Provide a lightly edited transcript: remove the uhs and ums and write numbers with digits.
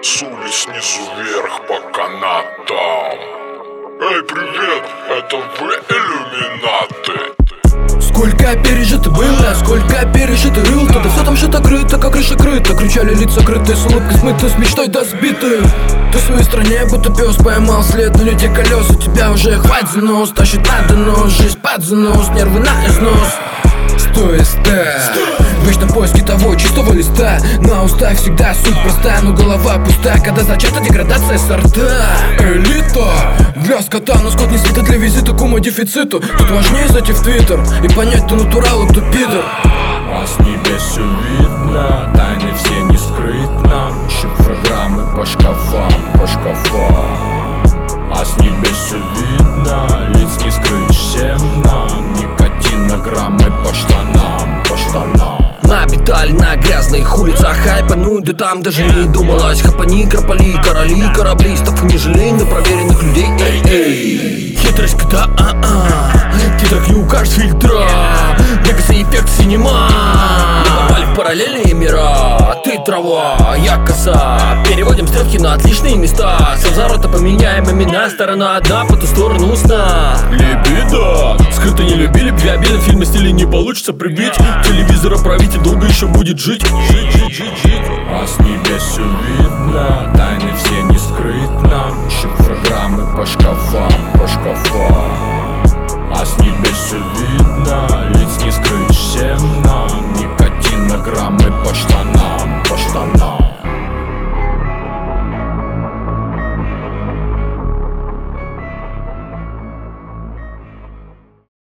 Сули снизу вверх по канатам. Эй, привет, это вы иллюминаты? Сколько пережито было, сколько пережито рыл. Тогда все там что-то крыто, как крыша крыта. Кричали лица крытые, с улыбкой смыты, с мечтой до сбиты. Ты в своей стране, будто пес поймал след, но не те колеса. Тебя уже хватит за нос, тащит на донос. Жизнь под занос, нервы на износ. Стой, вечно поиски того чистого листа. На устах всегда суть проста, но голова пуста, когда зачата деградация сорта. Элита для скота, но скот не свита для визита к умодефициту. Тут важнее зайти в твиттер и понять, кто натурал, а кто пидор. А с небес все видно, тайны все не скрытно. Шифрограммы по шкафам, по шкафам. А с небес все видно, лиц не скрыть всем нам. Никотинограммы по штанам, по штанам. Обитали на грязных улицах, хайпануть, да там даже не думалось. Хапани, кропали, короли, кораблистов не жалей на проверенных людей. Эй, хитрость кота, титрах не укажешь фильтра. Мегасы эффект синема. Мы попали в параллельные мира. Ты трава, я коса. Переводим стрелки на отличные места. С разворота поменяем имена. Сторона одна, по ту сторону сна. Либидо, скрыто не любили, для обеда в фильме стиле не получится прибить. Телевизора правитель долго еще будет жить. А с небес все видно, тайны все не скрытно. Шифрограммы по шкафам, по шкафам. А с небес все видно, лиц не скрыть всем нам. Никотинограммы по штанам.